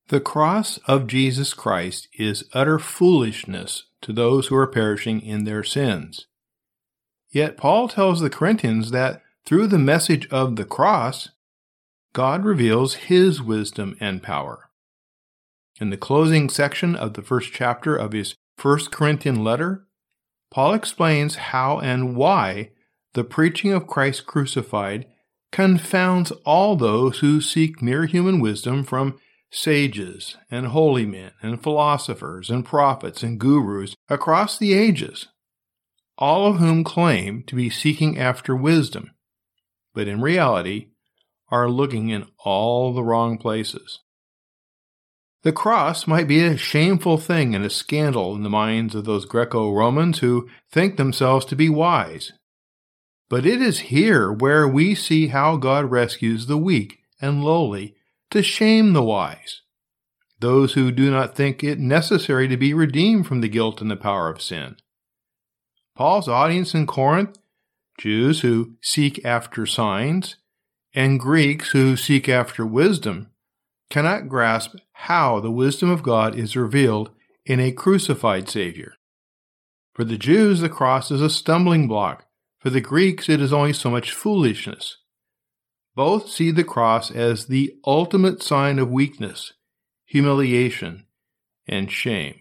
The cross of Jesus Christ is utter foolishness to those who are perishing in their sins. Yet Paul tells the Corinthians that through the message of the cross, God reveals His wisdom and power. In the closing section of the first chapter of his 1 Corinthian letter, Paul explains how and why the preaching of Christ crucified confounds all those who seek mere human wisdom from sages and holy men and philosophers and prophets and gurus across the ages, all of whom claim to be seeking after wisdom, but in reality are looking in all the wrong places. The cross might be a shameful thing and a scandal in the minds of those Greco-Romans who think themselves to be wise. But it is here where we see how God rescues the weak and lowly to shame the wise, those who do not think it necessary to be redeemed from the guilt and the power of sin. Paul's audience in Corinth, Jews who seek after signs, and Greeks who seek after wisdom, cannot grasp how the wisdom of God is revealed in a crucified Savior. For the Jews, the cross is a stumbling block. For the Greeks, it is only so much foolishness. Both see the cross as the ultimate sign of weakness, humiliation, and shame.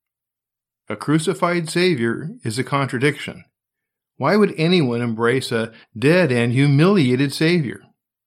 A crucified Savior is a contradiction. Why would anyone embrace a dead and humiliated Savior?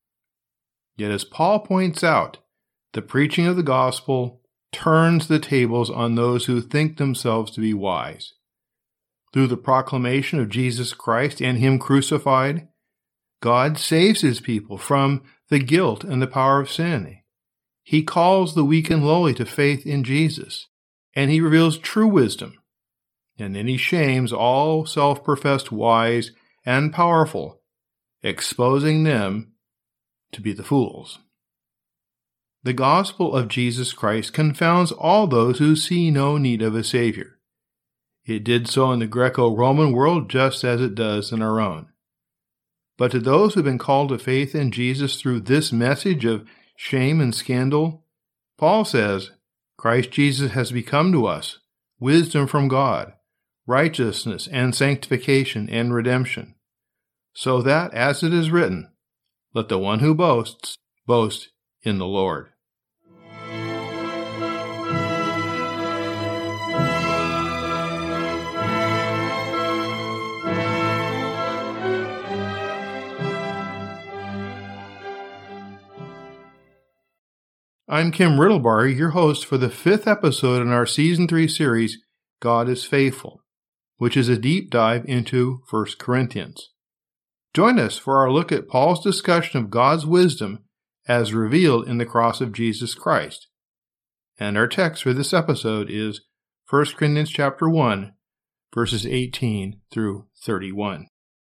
Yet as Paul points out, the preaching of the gospel turns the tables on those who think themselves to be wise. Through the proclamation of Jesus Christ and Him crucified, God saves His people from the guilt and the power of sin. He calls the weak and lowly to faith in Jesus, and He reveals true wisdom. And then He shames all self-professed wise and powerful, exposing them to be the fools. The gospel of Jesus Christ confounds all those who see no need of a Savior. It did so in the Greco-Roman world just as it does in our own. But to those who have been called to faith in Jesus through this message of shame and scandal, Paul says, Christ Jesus has become to us wisdom from God, righteousness and sanctification and redemption, so that, as it is written, let the one who boasts, boast in the Lord. I'm Kim Riddlebar, your host for the 5th episode in our Season 3 series, God is Faithful, which is a deep dive into 1 Corinthians. Join us for our look at Paul's discussion of God's wisdom as revealed in the cross of Jesus Christ. And our text for this episode is 1 Corinthians chapter 1, verses 18 through 31.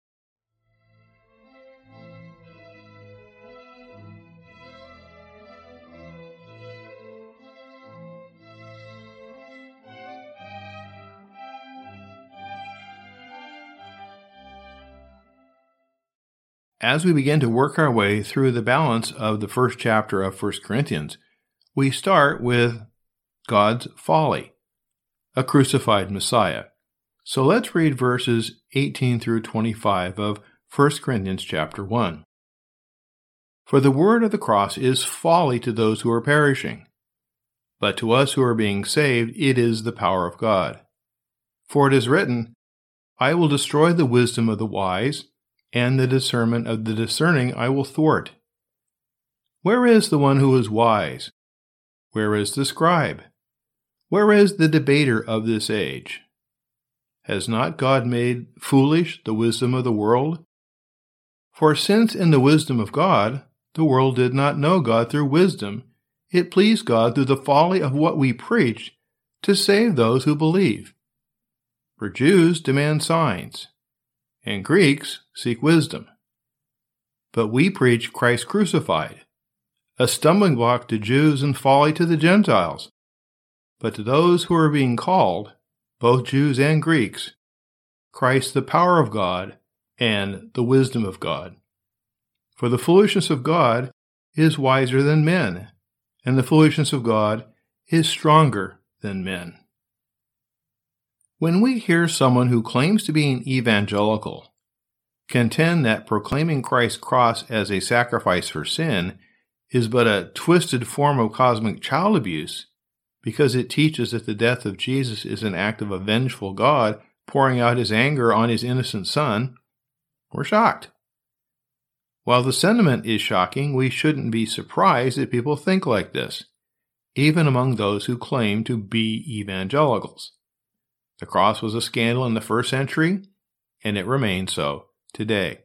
As we begin to work our way through the balance of the first chapter of 1 Corinthians, we start with God's folly, a crucified Messiah. So let's read verses 18 through 25 of 1 Corinthians chapter 1. For the word of the cross is folly to those who are perishing, but to us who are being saved it is the power of God. For it is written, I will destroy the wisdom of the wise, and the discernment of the discerning I will thwart. Where is the one who is wise? Where is the scribe? Where is the debater of this age? Has not God made foolish the wisdom of the world? For since in the wisdom of God, the world did not know God through wisdom, it pleased God through the folly of what we preach to save those who believe. For Jews demand signs, and Greeks seek wisdom. But we preach Christ crucified, a stumbling block to Jews and folly to the Gentiles. But to those who are being called, both Jews and Greeks, Christ the power of God and the wisdom of God. For the foolishness of God is wiser than men, and the foolishness of God is stronger than men. When we hear someone who claims to be an evangelical contend that proclaiming Christ's cross as a sacrifice for sin is but a twisted form of cosmic child abuse because it teaches that the death of Jesus is an act of a vengeful God pouring out his anger on his innocent son, we're shocked. While the sentiment is shocking, we shouldn't be surprised that people think like this, even among those who claim to be evangelicals. The cross was a scandal in the first century, and it remains so today.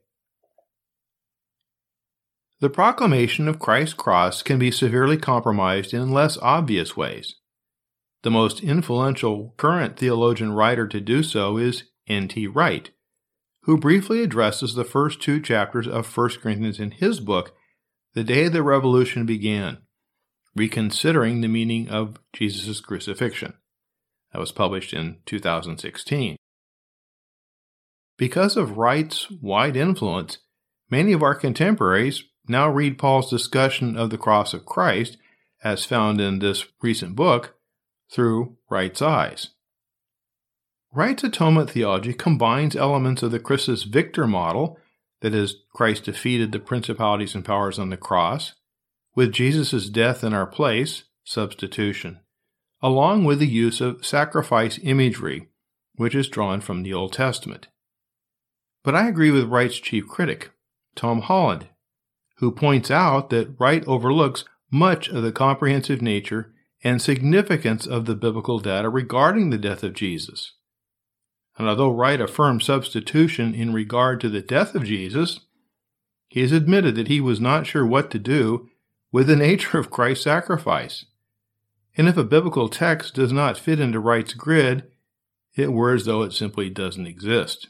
The proclamation of Christ's cross can be severely compromised in less obvious ways. The most influential current theologian writer to do so is N.T. Wright, who briefly addresses the first 2 chapters of 1 Corinthians in his book, The Day the Revolution Began, Reconsidering the Meaning of Jesus' Crucifixion. That was published in 2016. Because of Wright's wide influence, many of our contemporaries now read Paul's discussion of the cross of Christ, as found in this recent book, through Wright's eyes. Wright's atonement theology combines elements of the Christus Victor model, that is, Christ defeated the principalities and powers on the cross, with Jesus' death in our place, substitution, along with the use of sacrifice imagery, which is drawn from the Old Testament. But I agree with Wright's chief critic, Tom Holland, who points out that Wright overlooks much of the comprehensive nature and significance of the biblical data regarding the death of Jesus. And although Wright affirms substitution in regard to the death of Jesus, he has admitted that he was not sure what to do with the nature of Christ's sacrifice. And if a biblical text does not fit into Wright's grid, it were as though it simply doesn't exist.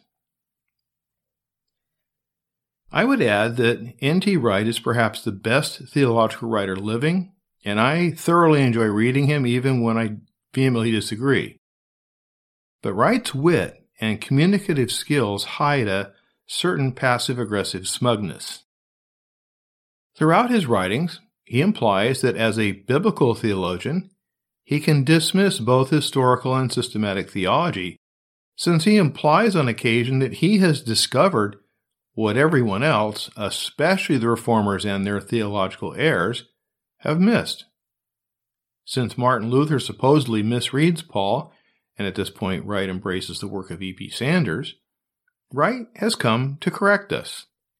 I would add that N.T. Wright is perhaps the best theological writer living, and I thoroughly enjoy reading him even when I vehemently disagree. But Wright's wit and communicative skills hide a certain passive-aggressive smugness. Throughout his writings, he implies that as a biblical theologian, he can dismiss both historical and systematic theology, since he implies on occasion that he has discovered what everyone else, especially the Reformers and their theological heirs, have missed. Since Martin Luther supposedly misreads Paul, and at this point Wright embraces the work of E.P. Sanders, Wright has come to correct us.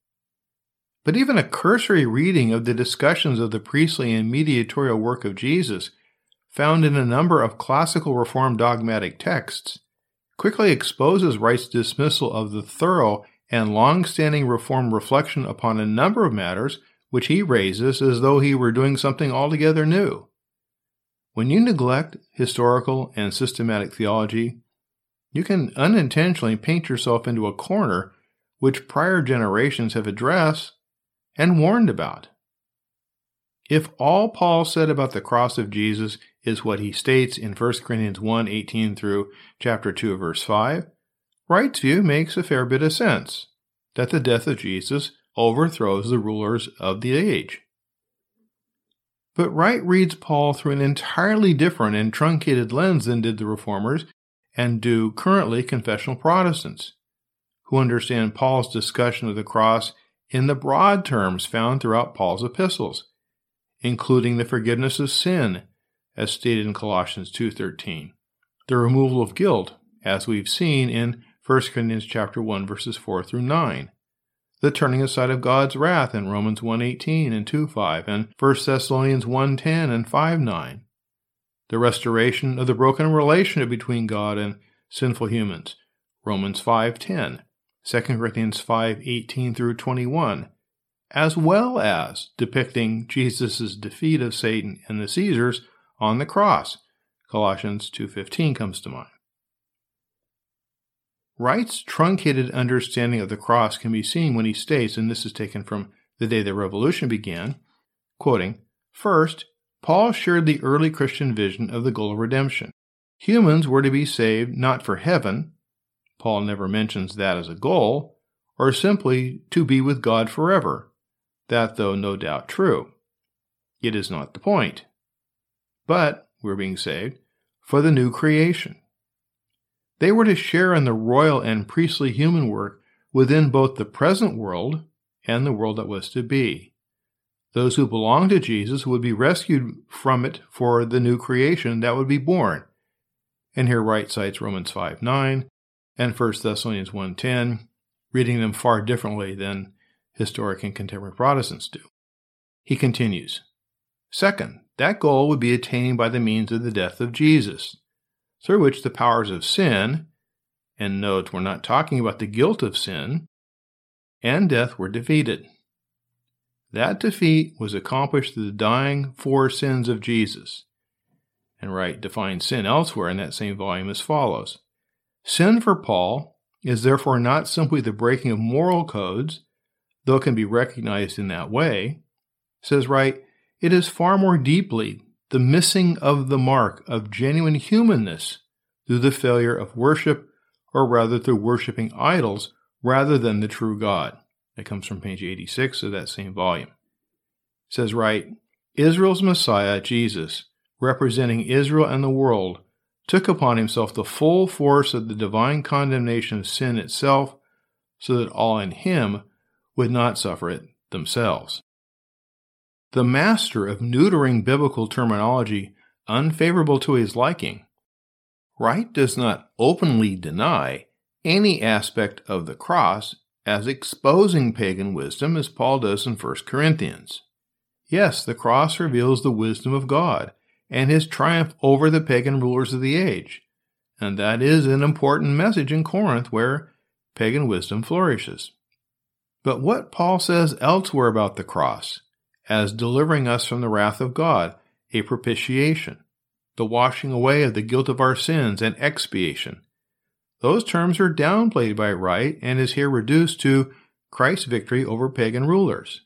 But even a cursory reading of the discussions of the priestly and mediatorial work of Jesus, found in a number of classical Reformed dogmatic texts, quickly exposes Wright's dismissal of the thorough and long-standing Reformed reflection upon a number of matters which he raises as though he were doing something altogether new. When you neglect historical and systematic theology, you can unintentionally paint yourself into a corner which prior generations have addressed and warned about. If all Paul said about the cross of Jesus is what he states in 1 Corinthians 1:18 through chapter 2, verse 5, Wright's view makes a fair bit of sense, that the death of Jesus overthrows the rulers of the age. But Wright reads Paul through an entirely different and truncated lens than did the Reformers and do currently confessional Protestants, who understand Paul's discussion of the cross in the broad terms found throughout Paul's epistles, including the forgiveness of sin, as stated in Colossians 2:13, the removal of guilt, as we've seen in 1 Corinthians chapter 1, verses 4 through 9, the turning aside of God's wrath in Romans 1:18 and 2:5, and 1 Thessalonians 1:10 and 5:9, the restoration of the broken relationship between God and sinful humans, Romans 5:10, 2 Corinthians 5:18 through 21, as well as depicting Jesus' defeat of Satan and the Caesars on the cross, Colossians 2:15 comes to mind. Wright's truncated understanding of the cross can be seen when he states, and this is taken from The Day the Revolution Began, quoting, "First, Paul shared the early Christian vision of the goal of redemption. Humans were to be saved not for heaven," Paul never mentions that as a goal, "or simply to be with God forever. That, though no doubt true, it is not the point. but we're being saved for the new creation. They were to share in the royal and priestly human work within both the present world and the world that was to be. Those who belong to Jesus would be rescued from it for the new creation that would be born. And here Wright cites Romans 5:9 and 1 Thessalonians 1:10, reading them far differently than historic and contemporary Protestants do. He continues, second, that goal would be attained by the means of the death of Jesus, through which the powers of sin, and note we're not talking about the guilt of sin, and death were defeated. That defeat was accomplished through the dying for sins of Jesus. And Wright defines sin elsewhere in that same volume as follows. Sin for Paul is therefore not simply the breaking of moral codes, though it can be recognized in that way. Says Wright, it is far more deeply the missing of the mark of genuine humanness through the failure of worship, or rather through worshiping idols rather than the true God. That comes from page 86 of that same volume. Says Wright, Israel's Messiah, Jesus, representing Israel and the world, took upon himself the full force of the divine condemnation of sin itself, so that all in him would not suffer it themselves. The master of neutering biblical terminology unfavorable to his liking, Wright does not openly deny any aspect of the cross as exposing pagan wisdom as Paul does in 1 Corinthians. Yes, the cross reveals the wisdom of God and his triumph over the pagan rulers of the age, and that is an important message in Corinth where pagan wisdom flourishes. But what Paul says elsewhere about the cross, as delivering us from the wrath of God, a propitiation, the washing away of the guilt of our sins, and expiation, those terms are downplayed by Wright and is here reduced to Christ's victory over pagan rulers.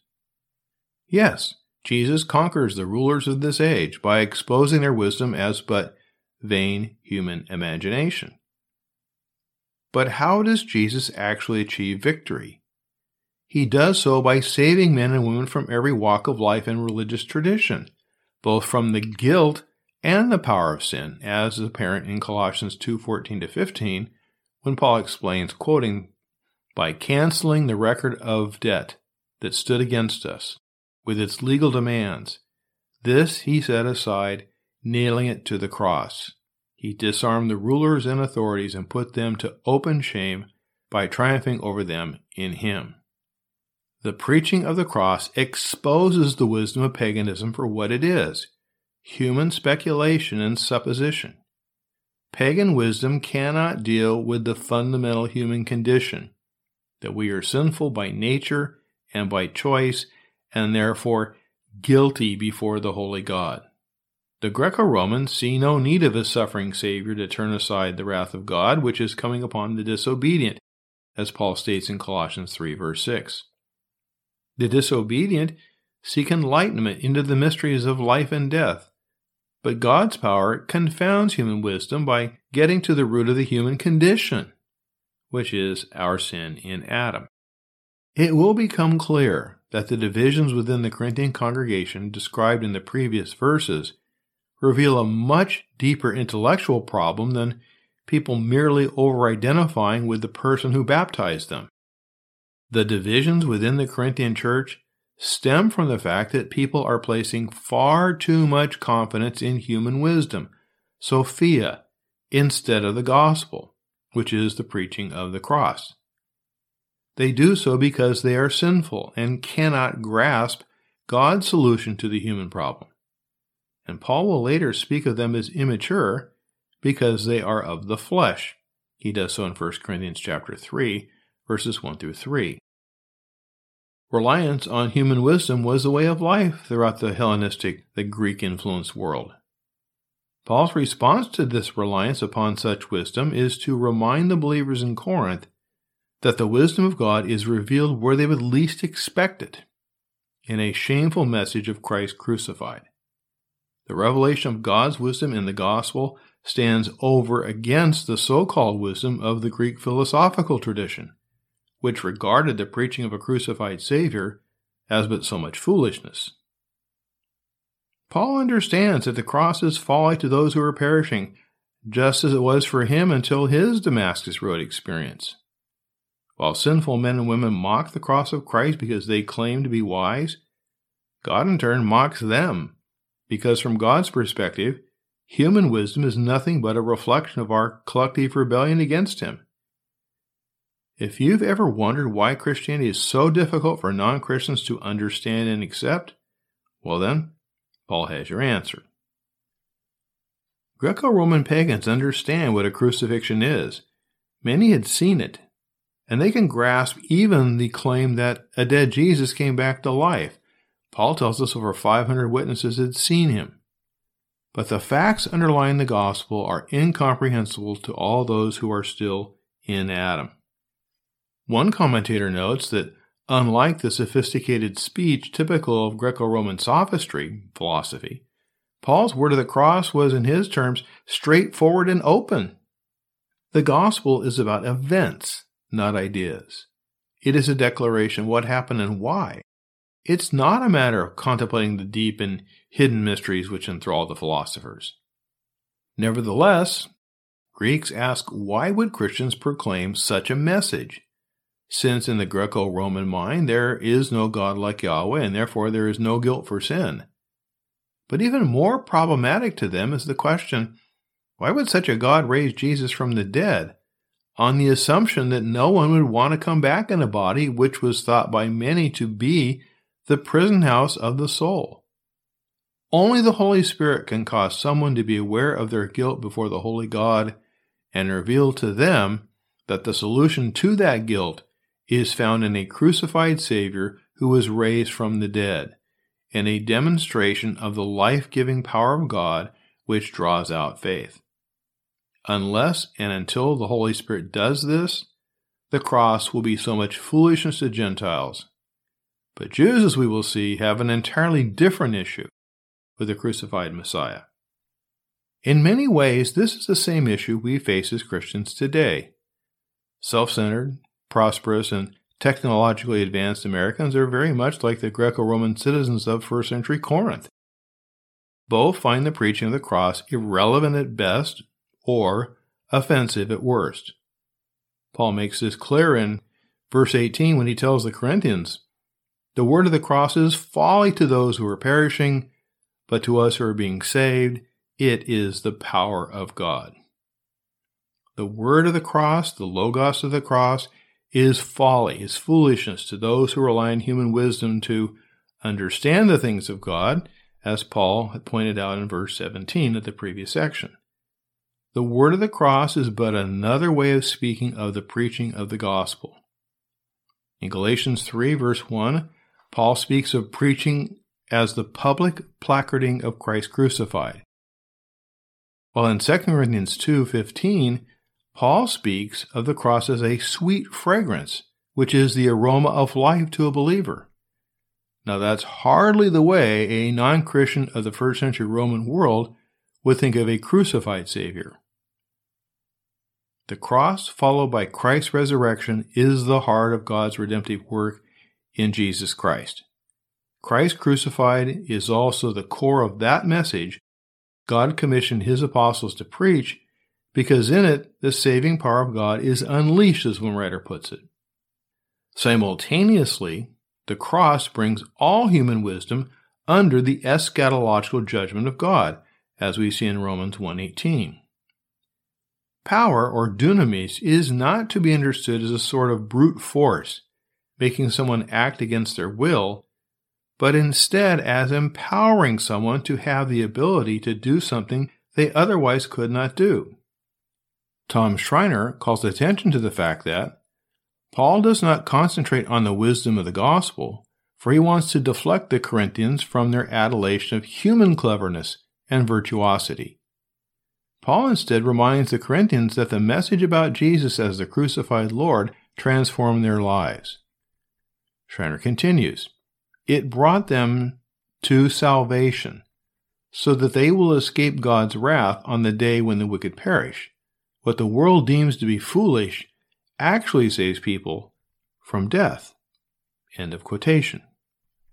Yes, Jesus conquers the rulers of this age by exposing their wisdom as but vain human imagination. But how does Jesus actually achieve victory? He does so by saving men and women from every walk of life and religious tradition, both from the guilt and the power of sin, as is apparent in Colossians 2:14-15, when Paul explains, quoting, by canceling the record of debt that stood against us, with its legal demands. This he set aside, nailing it to the cross. He disarmed the rulers and authorities and put them to open shame by triumphing over them in him. The preaching of the cross exposes the wisdom of paganism for what it is, human speculation and supposition. Pagan wisdom cannot deal with the fundamental human condition, that we are sinful by nature and by choice, and therefore guilty before the holy God. The Greco-Romans see no need of a suffering Savior to turn aside the wrath of God, which is coming upon the disobedient, as Paul states in Colossians 3, verse 6. The disobedient seek enlightenment into the mysteries of life and death, but God's power confounds human wisdom by getting to the root of the human condition, which is our sin in Adam. It will become clear that the divisions within the Corinthian congregation described in the previous verses reveal a much deeper intellectual problem than people merely over-identifying with the person who baptized them. The divisions within the Corinthian church stem from the fact that people are placing far too much confidence in human wisdom, Sophia, instead of the gospel, which is the preaching of the cross. They do so because they are sinful and cannot grasp God's solution to the human problem. And Paul will later speak of them as immature because they are of the flesh. He does so in 1 Corinthians chapter 3, verses 1 through 3. Reliance on human wisdom was the way of life throughout the Hellenistic, the Greek-influenced world. Paul's response to this reliance upon such wisdom is to remind the believers in Corinth that the wisdom of God is revealed where they would least expect it, in a shameful message of Christ crucified. The revelation of God's wisdom in the gospel stands over against the so-called wisdom of the Greek philosophical tradition, which regarded the preaching of a crucified Savior as but so much foolishness. Paul understands that the cross is folly to those who are perishing, just as it was for him until his Damascus Road experience. While sinful men and women mock the cross of Christ because they claim to be wise, God in turn mocks them, because from God's perspective, human wisdom is nothing but a reflection of our collective rebellion against Him. If you've ever wondered why Christianity is so difficult for non-Christians to understand and accept, well then, Paul has your answer. Greco-Roman pagans understand what a crucifixion is. Many had seen it, and they can grasp even the claim that a dead Jesus came back to life. Paul tells us over 500 witnesses had seen him. But the facts underlying the gospel are incomprehensible to all those who are still in Adam. One commentator notes that unlike the sophisticated speech typical of Greco-Roman sophistry philosophy, Paul's word of the cross was, in his terms, straightforward and open. The gospel is about events, not ideas. It is a declaration of what happened and why. It's not a matter of contemplating the deep and hidden mysteries which enthrall the philosophers. Nevertheless, Greeks ask, why would Christians proclaim such a message? Since in the Greco-Roman mind there is no God like Yahweh, and therefore there is no guilt for sin. But even more problematic to them is the question, why would such a God raise Jesus from the dead, on the assumption that no one would want to come back in a body which was thought by many to be the prison house of the soul? Only the Holy Spirit can cause someone to be aware of their guilt before the holy God and reveal to them that the solution to that guilt is found in a crucified Savior who was raised from the dead, and a demonstration of the life-giving power of God which draws out faith. Unless and until the Holy Spirit does this, the cross will be so much foolishness to Gentiles. But Jews, as we will see, have an entirely different issue with the crucified Messiah. In many ways, this is the same issue we face as Christians today. Self-centered, prosperous, and technologically advanced Americans are very much like the Greco-Roman citizens of first century Corinth. Both find the preaching of the cross irrelevant at best or offensive at worst. Paul makes this clear in verse 18 when he tells the Corinthians, "The word of the cross is folly to those who are perishing, but to us who are being saved, it is the power of God." The word of the cross, the logos of the cross, is folly, is foolishness to those who rely on human wisdom to understand the things of God, as Paul had pointed out in verse 17 of the previous section. The word of the cross is but another way of speaking of the preaching of the gospel. In Galatians 3, verse 1, Paul speaks of preaching as the public placarding of Christ crucified. While in 2 Corinthians 2:15, Paul speaks of the cross as a sweet fragrance, which is the aroma of life to a believer. Now that's hardly the way a non-Christian of the first century Roman world would think of a crucified Savior. The cross, followed by Christ's resurrection, is the heart of God's redemptive work in Jesus Christ. Christ crucified is also the core of that message God commissioned His apostles to preach, because in it the saving power of God is unleashed, as one writer puts it. Simultaneously, the cross brings all human wisdom under the eschatological judgment of God, as we see in Romans 1:18. Power, or dunamis, is not to be understood as a sort of brute force, making someone act against their will, but instead as empowering someone to have the ability to do something they otherwise could not do. Tom Schreiner calls attention to the fact that Paul does not concentrate on the wisdom of the gospel, for he wants to deflect the Corinthians from their adulation of human cleverness and virtuosity. Paul instead reminds the Corinthians that the message about Jesus as the crucified Lord transformed their lives. Schreiner continues, "It brought them to salvation, so that they will escape God's wrath on the day when the wicked perish. What the world deems to be foolish actually saves people from death." End of quotation.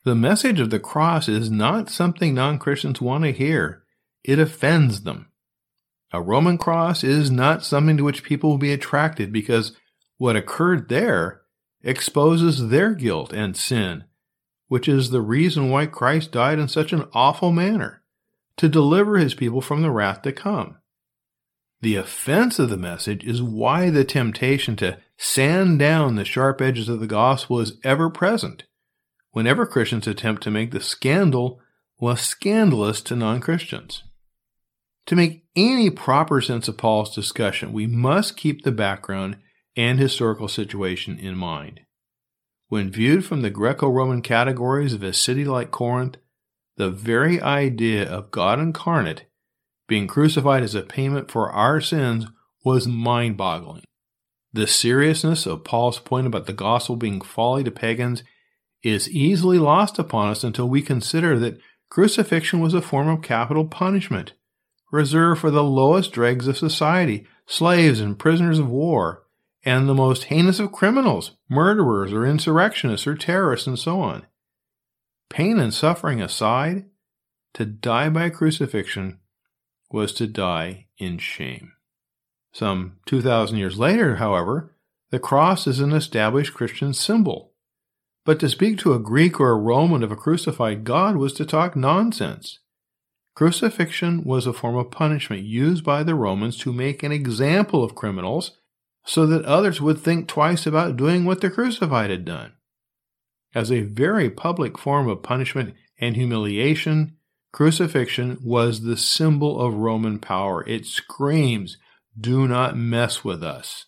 The message of the cross is not something non-Christians want to hear. It offends them. A Roman cross is not something to which people will be attracted because what occurred there exposes their guilt and sin, which is the reason why Christ died in such an awful manner, to deliver his people from the wrath to come. The offense of the message is why the temptation to sand down the sharp edges of the gospel is ever present, whenever Christians attempt to make the scandal less scandalous to non-Christians. To make any proper sense of Paul's discussion, we must keep the background and historical situation in mind. When viewed from the Greco-Roman categories of a city like Corinth, the very idea of God incarnate being crucified as a payment for our sins was mind-boggling. The seriousness of Paul's point about the gospel being folly to pagans is easily lost upon us until we consider that crucifixion was a form of capital punishment, reserved for the lowest dregs of society, slaves and prisoners of war, and the most heinous of criminals, murderers or insurrectionists or terrorists and so on. Pain and suffering aside, to die by crucifixion was to die in shame. Some 2,000 years later, however, the cross is an established Christian symbol. But to speak to a Greek or a Roman of a crucified God was to talk nonsense. Crucifixion was a form of punishment used by the Romans to make an example of criminals so that others would think twice about doing what the crucified had done. As a very public form of punishment and humiliation, crucifixion was the symbol of Roman power. It screams, "Do not mess with us."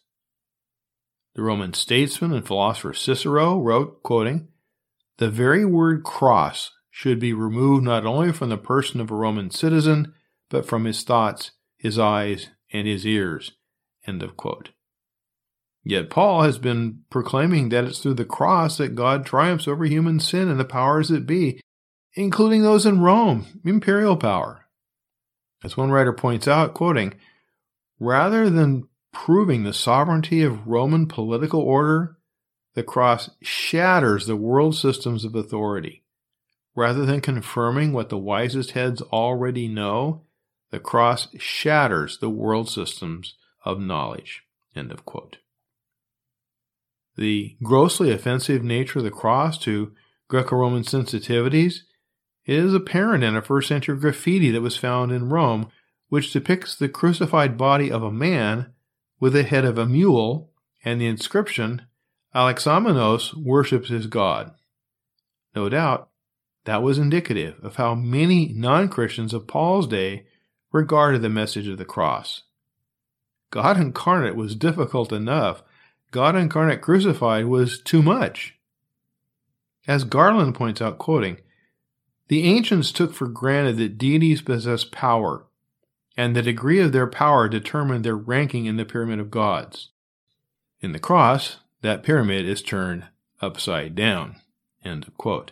The Roman statesman and philosopher Cicero wrote, quoting, "The very word cross should be removed not only from the person of a Roman citizen, but from his thoughts, his eyes, and his ears." End of quote. Yet Paul has been proclaiming that it's through the cross that God triumphs over human sin and the powers that be, including those in Rome, imperial power. As one writer points out, quoting, "Rather than proving the sovereignty of Roman political order, the cross shatters the world systems of authority. Rather than confirming what the wisest heads already know, the cross shatters the world systems of knowledge." End of quote. The grossly offensive nature of the cross to Greco-Roman sensitivities is apparent in a first-century graffiti that was found in Rome, which depicts the crucified body of a man with the head of a mule and the inscription, "Alexamenos worships his God." No doubt, that was indicative of how many non-Christians of Paul's day regarded the message of the cross. God incarnate was difficult enough. God incarnate crucified was too much. As Garland points out, quoting, "The ancients took for granted that deities possess power, and the degree of their power determined their ranking in the pyramid of gods. In the cross, that pyramid is turned upside down." End of quote.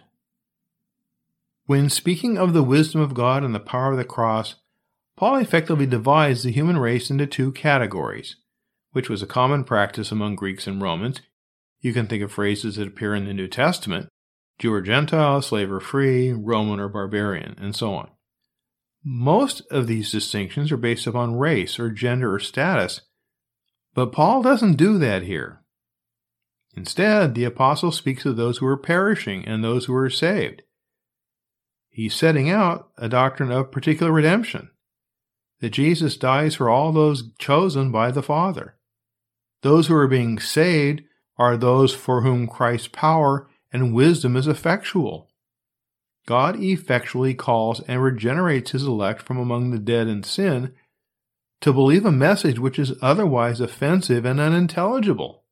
When speaking of the wisdom of God and the power of the cross, Paul effectively divides the human race into two categories, which was a common practice among Greeks and Romans. You can think of phrases that appear in the New Testament: Jew or Gentile, slave or free, Roman or barbarian, and so on. Most of these distinctions are based upon race or gender or status, but Paul doesn't do that here. Instead, the apostle speaks of those who are perishing and those who are saved. He's setting out a doctrine of particular redemption, that Jesus dies for all those chosen by the Father. Those who are being saved are those for whom Christ's power and wisdom is effectual. God effectually calls and regenerates his elect from among the dead in sin to believe a message which is otherwise offensive and unintelligible.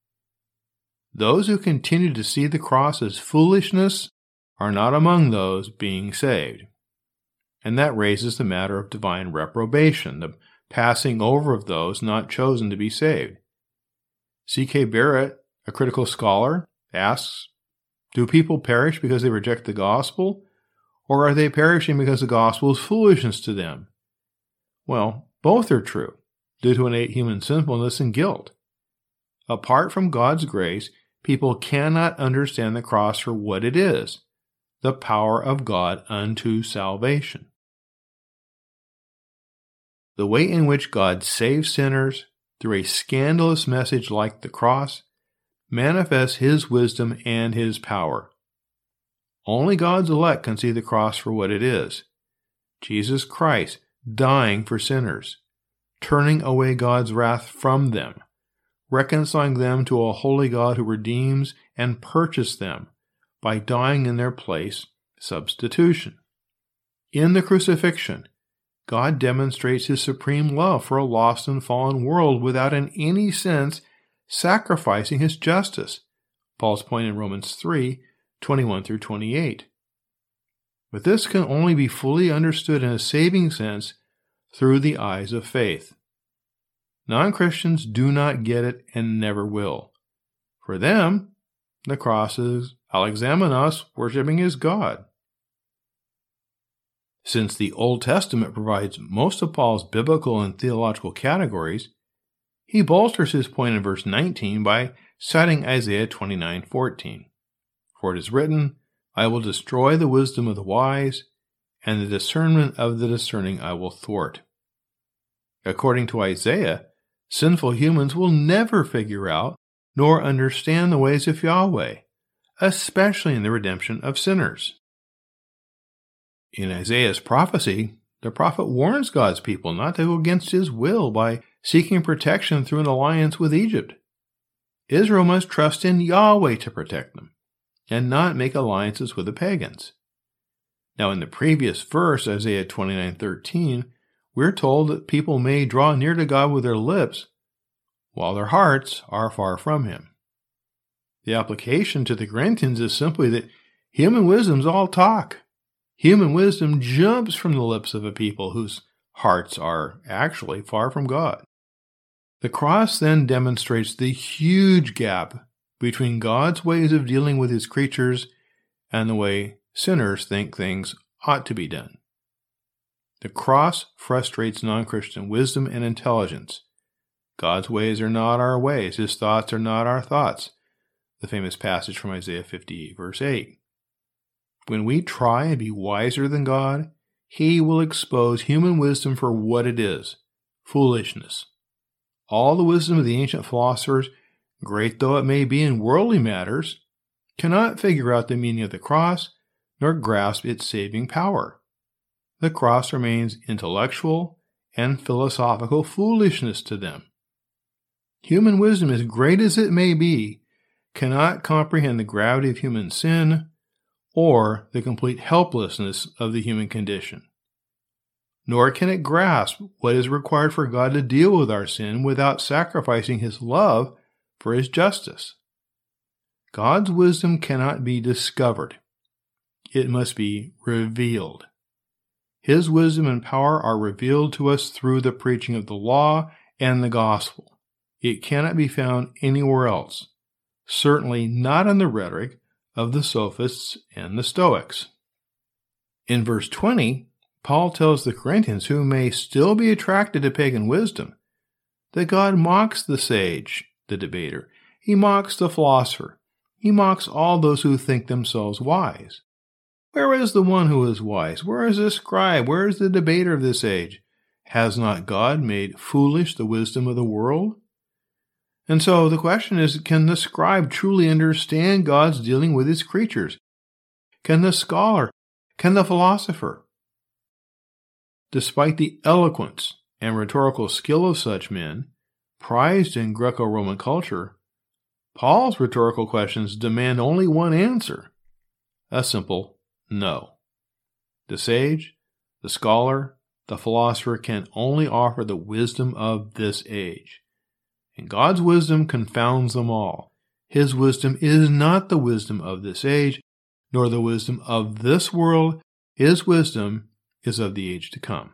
Those who continue to see the cross as foolishness are not among those being saved. And that raises the matter of divine reprobation, the passing over of those not chosen to be saved. C.K. Barrett, a critical scholar, asks, do people perish because they reject the gospel, or are they perishing because the gospel is foolishness to them? Well, both are true, due to innate human sinfulness and guilt. Apart from God's grace, people cannot understand the cross for what it is, the power of God unto salvation. The way in which God saves sinners through a scandalous message like the cross manifests His wisdom and His power. Only God's elect can see the cross for what it is. Jesus Christ dying for sinners, turning away God's wrath from them, reconciling them to a holy God who redeems and purchased them by dying in their place, substitution. In the crucifixion, God demonstrates His supreme love for a lost and fallen world without in any sense sacrificing His justice. Paul's point in Romans 3:21 through 28. But this can only be fully understood in a saving sense through the eyes of faith. Non-Christians do not get it and never will. For them, the cross is Alexamenos, worshiping His God. Since the Old Testament provides most of Paul's biblical and theological categories, he bolsters his point in verse 19 by citing Isaiah 29:14. For it is written, I will destroy the wisdom of the wise, and the discernment of the discerning I will thwart. According to Isaiah, sinful humans will never figure out nor understand the ways of Yahweh, especially in the redemption of sinners. In Isaiah's prophecy, the prophet warns God's people not to go against His will by seeking protection through an alliance with Egypt. Israel must trust in Yahweh to protect them, and not make alliances with the pagans. Now, in the previous verse, Isaiah 29:13, we're told that people may draw near to God with their lips, while their hearts are far from Him. The application to the Corinthians is simply that human wisdom's all talk. Human wisdom jumps from the lips of a people whose hearts are actually far from God. The cross then demonstrates the huge gap between God's ways of dealing with His creatures and the way sinners think things ought to be done. The cross frustrates non-Christian wisdom and intelligence. God's ways are not our ways. His thoughts are not our thoughts. The famous passage from Isaiah 58, verse 8. When we try and be wiser than God, He will expose human wisdom for what it is, foolishness. All the wisdom of the ancient philosophers, great though it may be in worldly matters, cannot figure out the meaning of the cross, nor grasp its saving power. The cross remains intellectual and philosophical foolishness to them. Human wisdom, as great as it may be, cannot comprehend the gravity of human sin or the complete helplessness of the human condition. Nor can it grasp what is required for God to deal with our sin without sacrificing His love for His justice. God's wisdom cannot be discovered. It must be revealed. His wisdom and power are revealed to us through the preaching of the law and the gospel. It cannot be found anywhere else, certainly not in the rhetoric of the sophists and the Stoics. In verse 20, Paul tells the Corinthians, who may still be attracted to pagan wisdom, that God mocks the sage, the debater. He mocks the philosopher. He mocks all those who think themselves wise. Where is the one who is wise? Where is the scribe? Where is the debater of this age? Has not God made foolish the wisdom of the world? And so the question is, can the scribe truly understand God's dealing with His creatures? Can the scholar? Can the philosopher? Despite the eloquence and rhetorical skill of such men, prized in Greco-Roman culture, Paul's rhetorical questions demand only one answer, a simple no. The sage, the scholar, the philosopher can only offer the wisdom of this age. And God's wisdom confounds them all. His wisdom is not the wisdom of this age, nor the wisdom of this world. His wisdom is of the age to come.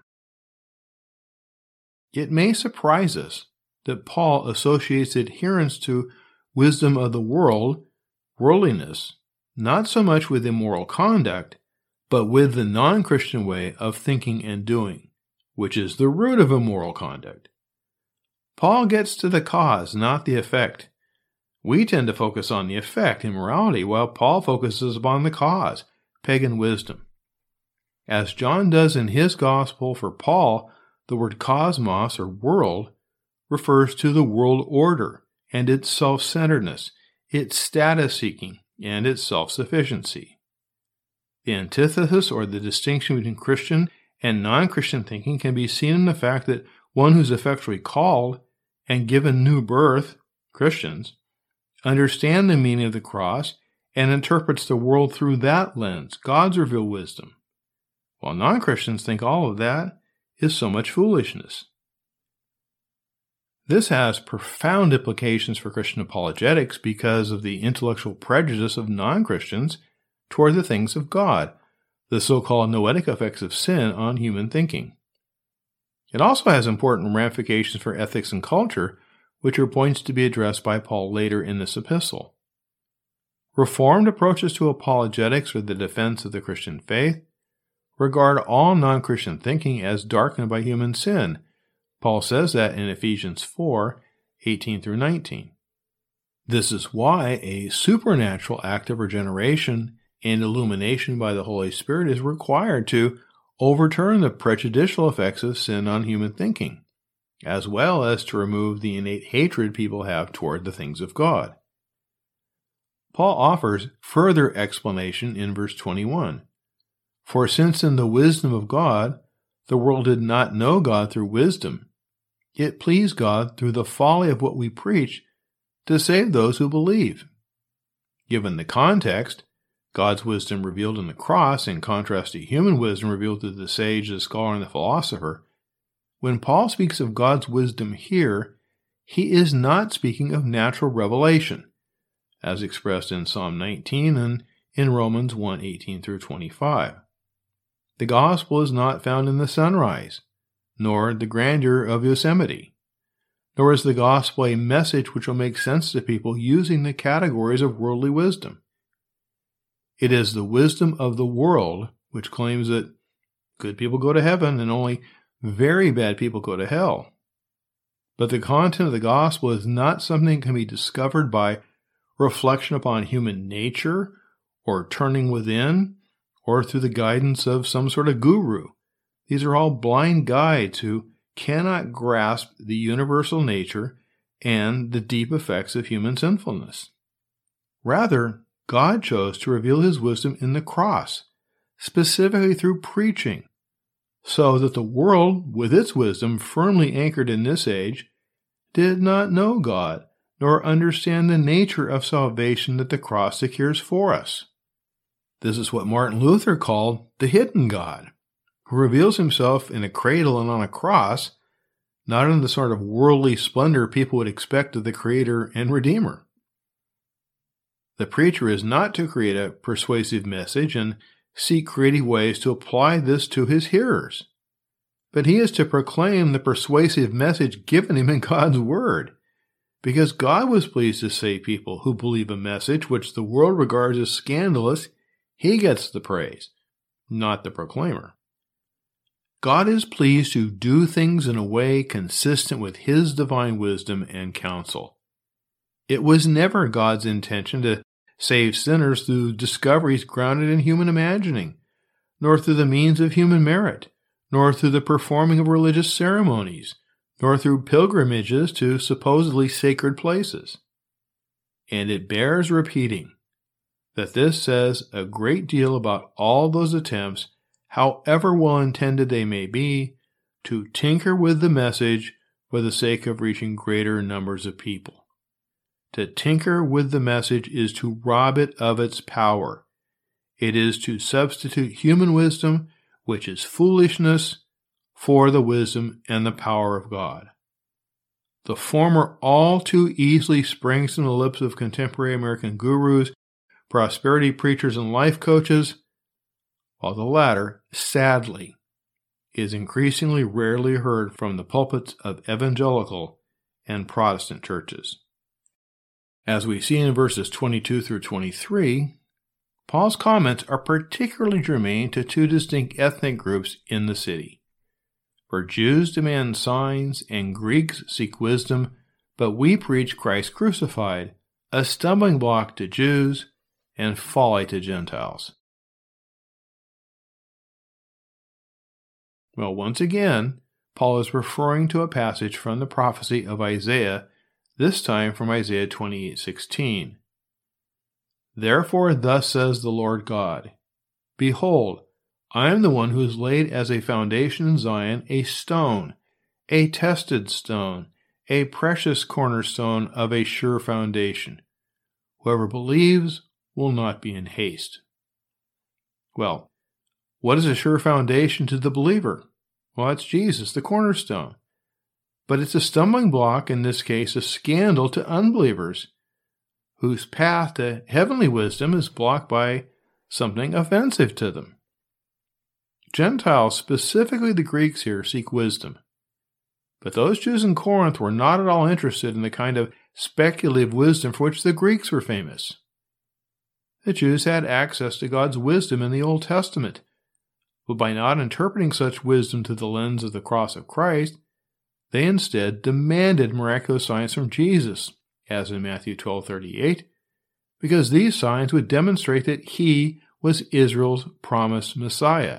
It may surprise us that Paul associates adherence to wisdom of the world, worldliness, not so much with immoral conduct, but with the non-Christian way of thinking and doing, which is the root of immoral conduct. Paul gets to the cause, not the effect. We tend to focus on the effect, immorality, while Paul focuses upon the cause, pagan wisdom. As John does in his gospel, for Paul, the word cosmos, or world, refers to the world order and its self-centeredness, its status-seeking, and its self-sufficiency. The antithesis, or the distinction between Christian and non-Christian thinking, can be seen in the fact that one who's effectually called and given new birth, Christians, understand the meaning of the cross and interprets the world through that lens, God's revealed wisdom, while non-Christians think all of that is so much foolishness. This has profound implications for Christian apologetics because of the intellectual prejudice of non-Christians toward the things of God, the so-called noetic effects of sin on human thinking. It also has important ramifications for ethics and culture, which are points to be addressed by Paul later in this epistle. Reformed approaches to apologetics, or the defense of the Christian faith, regard all non-Christian thinking as darkened by human sin. Paul says that in Ephesians 4:18-19. This is why a supernatural act of regeneration and illumination by the Holy Spirit is required to overturn the prejudicial effects of sin on human thinking, as well as to remove the innate hatred people have toward the things of God. Paul offers further explanation in verse 21. For since in the wisdom of God, the world did not know God through wisdom, it pleased God through the folly of what we preach to save those who believe. Given the context, God's wisdom revealed in the cross in contrast to human wisdom revealed through the sage, the scholar, and the philosopher, when Paul speaks of God's wisdom here, he is not speaking of natural revelation, as expressed in Psalm 19 and in Romans 1:18-25. The gospel is not found in the sunrise, nor the grandeur of Yosemite, nor is the gospel a message which will make sense to people using the categories of worldly wisdom. It is the wisdom of the world which claims that good people go to heaven and only very bad people go to hell. But the content of the gospel is not something that can be discovered by reflection upon human nature or turning within or through the guidance of some sort of guru. These are all blind guides who cannot grasp the universal nature and the deep effects of human sinfulness. Rather, God chose to reveal his wisdom in the cross, specifically through preaching, so that the world, with its wisdom firmly anchored in this age, did not know God, nor understand the nature of salvation that the cross secures for us. This is what Martin Luther called the hidden God, who reveals himself in a cradle and on a cross, not in the sort of worldly splendor people would expect of the Creator and Redeemer. The preacher is not to create a persuasive message and seek creative ways to apply this to his hearers, but he is to proclaim the persuasive message given him in God's Word, because God was pleased to save people who believe a message which the world regards as scandalous. He gets the praise, not the proclaimer. God is pleased to do things in a way consistent with his divine wisdom and counsel. It was never God's intention to save sinners through discoveries grounded in human imagining, nor through the means of human merit, nor through the performing of religious ceremonies, nor through pilgrimages to supposedly sacred places. And it bears repeating that this says a great deal about all those attempts, however well-intended they may be, to tinker with the message for the sake of reaching greater numbers of people. To tinker with the message is to rob it of its power. It is to substitute human wisdom, which is foolishness, for the wisdom and the power of God. The former all too easily springs from the lips of contemporary American gurus, prosperity preachers, and life coaches, while the latter, sadly, is increasingly rarely heard from the pulpits of evangelical and Protestant churches. As we see in verses 22-23, Paul's comments are particularly germane to two distinct ethnic groups in the city. For Jews demand signs and Greeks seek wisdom, but we preach Christ crucified, a stumbling block to Jews and folly to Gentiles. Well, once again, Paul is referring to a passage from the prophecy of Isaiah, this time from Isaiah 28:16. Therefore thus says the Lord God, Behold, I am the one who has laid as a foundation in Zion a stone, a tested stone, a precious cornerstone of a sure foundation. Whoever believes will not be in haste. Well, what is a sure foundation to the believer? Well, it's Jesus, the cornerstone. But it's a stumbling block, in this case, a scandal to unbelievers, whose path to heavenly wisdom is blocked by something offensive to them. Gentiles, specifically the Greeks here, seek wisdom. But those Jews in Corinth were not at all interested in the kind of speculative wisdom for which the Greeks were famous. The Jews had access to God's wisdom in the Old Testament, but by not interpreting such wisdom through the lens of the cross of Christ, they instead demanded miraculous signs from Jesus, as in Matthew 12:38, because these signs would demonstrate that he was Israel's promised Messiah.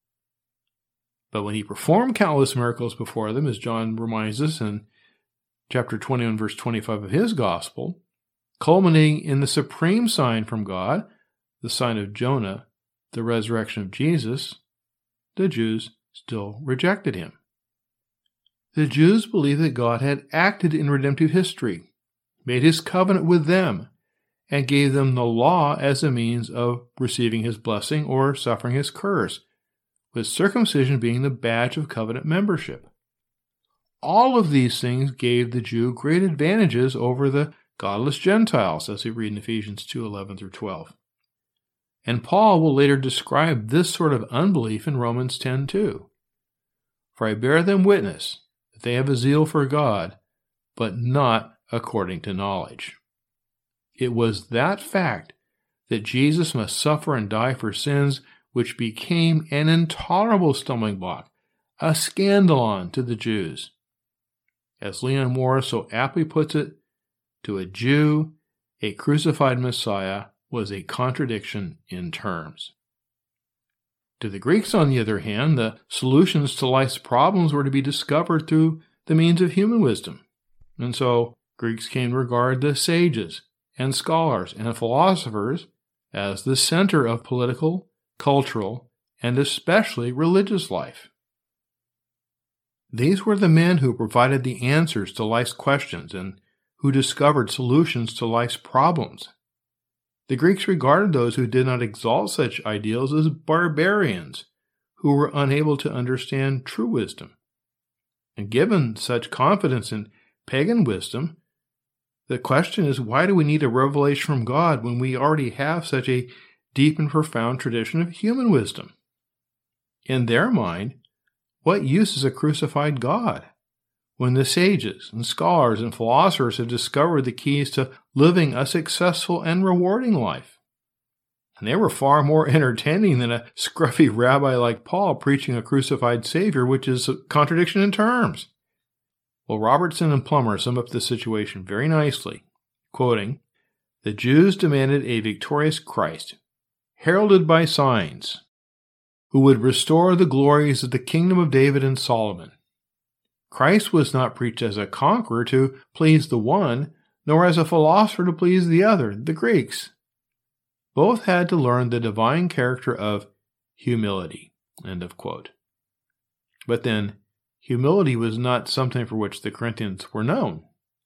But when he performed countless miracles before them, as John reminds us in chapter 21, verse 25 of his gospel, culminating in the supreme sign from God, the sign of Jonah, the resurrection of Jesus, the Jews still rejected him. The Jews believed that God had acted in redemptive history, made his covenant with them, and gave them the law as a means of receiving his blessing or suffering his curse, with circumcision being the badge of covenant membership. All of these things gave the Jew great advantages over the godless Gentiles, as we read in Ephesians 2:11 through 12. And Paul will later describe this sort of unbelief in Romans 10:2. For I bear them witness that they have a zeal for God, but not according to knowledge. It was that fact that Jesus must suffer and die for sins which became an intolerable stumbling block, a scandalon to the Jews. As Leon Morris so aptly puts it, to a Jew, a crucified Messiah was a contradiction in terms. To the Greeks, on the other hand, the solutions to life's problems were to be discovered through the means of human wisdom. And so Greeks came to regard the sages and scholars and philosophers as the center of political, cultural, and especially religious life. These were the men who provided the answers to life's questions and who discovered solutions to life's problems. The Greeks regarded those who did not exalt such ideals as barbarians, who were unable to understand true wisdom. And given such confidence in pagan wisdom, the question is, why do we need a revelation from God when we already have such a deep and profound tradition of human wisdom? In their mind, what use is a crucified God when the sages and scholars and philosophers have discovered the keys to living a successful and rewarding life? And they were far more entertaining than a scruffy rabbi like Paul preaching a crucified Savior, which is a contradiction in terms. Well, Robertson and Plummer sum up the situation very nicely, quoting, "The Jews demanded a victorious Christ, heralded by signs, who would restore the glories of the kingdom of David and Solomon. Christ was not preached as a conqueror to please the one, nor as a philosopher to please the other, the Greeks. Both had to learn the divine character of humility." End of quote. But then, humility was not something for which the Corinthians were known.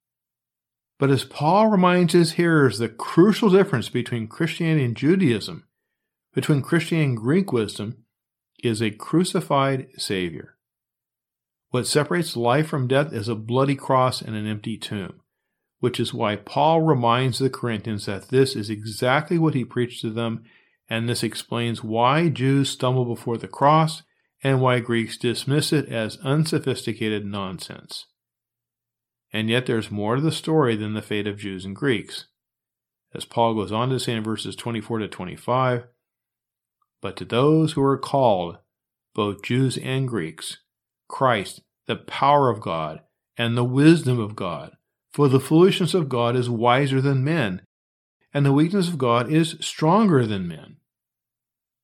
But as Paul reminds his hearers, the crucial difference between Christianity and Judaism, between Christianity and Greek wisdom, is a crucified Savior. What separates life from death is a bloody cross and an empty tomb, which is why Paul reminds the Corinthians that this is exactly what he preached to them, and this explains why Jews stumble before the cross and why Greeks dismiss it as unsophisticated nonsense. And yet there's more to the story than the fate of Jews and Greeks. As Paul goes on to say in verses 24 to 25, "But to those who are called, both Jews and Greeks, Christ, the power of God, and the wisdom of God, for the foolishness of God is wiser than men, and the weakness of God is stronger than men."